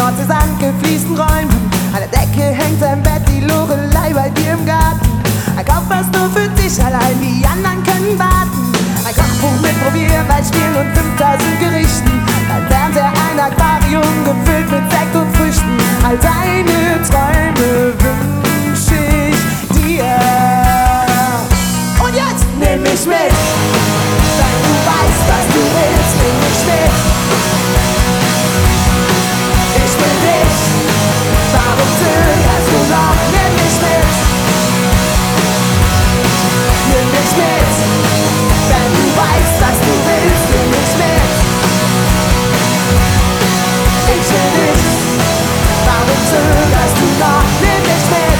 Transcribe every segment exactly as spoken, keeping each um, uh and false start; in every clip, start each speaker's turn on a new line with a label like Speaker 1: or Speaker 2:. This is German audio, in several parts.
Speaker 1: schwarze sandgefliesten Räumen. An der Decke hängt ein Bett, die Lorelei bei dir im Garten. Ein Kauf was nur für dich allein, die anderen können warten. Ein Kochbuch mit Probierbeispielen und fünftausend Gerichten. Ein Fernseher, ein Aquarium gefüllt mit Sekt und Früchten. All deine Träume wünsch ich dir. Und jetzt nimm mich mit, wenn du weißt, was du willst, nimm mich mit. Ich will dich, warum zögerst du noch? Nimm mich mit, nimm mich mit, wenn du weißt, was du willst, nimm mich mit. Ich will dich, warum zögerst du noch? Nimm mich mit.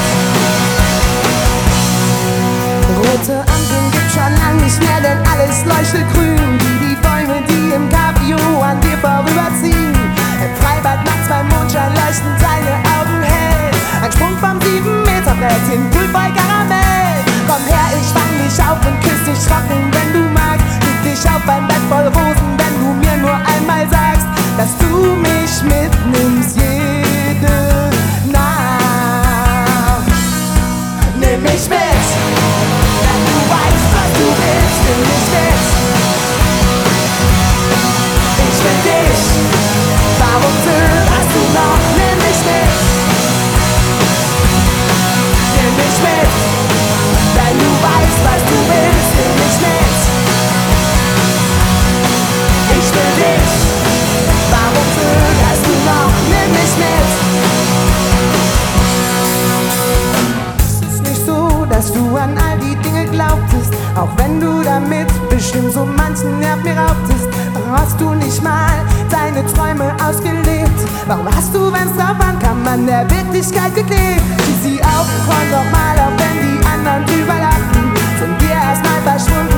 Speaker 1: Rote Ampeln gibt schon lang nicht mehr, denn alles leuchtet grün, wie die Bäume, die im Cabrio an dir vorüberziehen. Im Freibad nachts beim Mondschein leuchten deine Augen hell. Ein Sprung vom sieben Meter Brett in Poolboy Karamell. Komm her, ich fang dich auf und küss dich trocken, wenn du magst. Leg dich auf ein Bett voll Rosen, wenn du mir nur einmal sagst, dass du mich mitnimmst jede Nacht. Nimm mich mit, wenn du weißt, was du willst, nimm mich mit. Ich will dich, warum zögerst du noch? Nimm mich mit, nimm mich mit, wenn du weißt, was du willst, nimm mich mit. Ich will dich, warum zögerst du noch? Nimm mich mit. Es ist nicht so, dass du an all die Dinge glaubtest, auch wenn du damit bestimmt so manchen Nerv mir raubtest. Warum hast du nicht mal deine Träume ausgelebt? Warum hast du, wenn's drauf ankam, an der Wirklichkeit geklebt? Zieh sie auf, träum doch mal, auch wenn die anderen drüber lachen. Sind wir erstmal verschwunden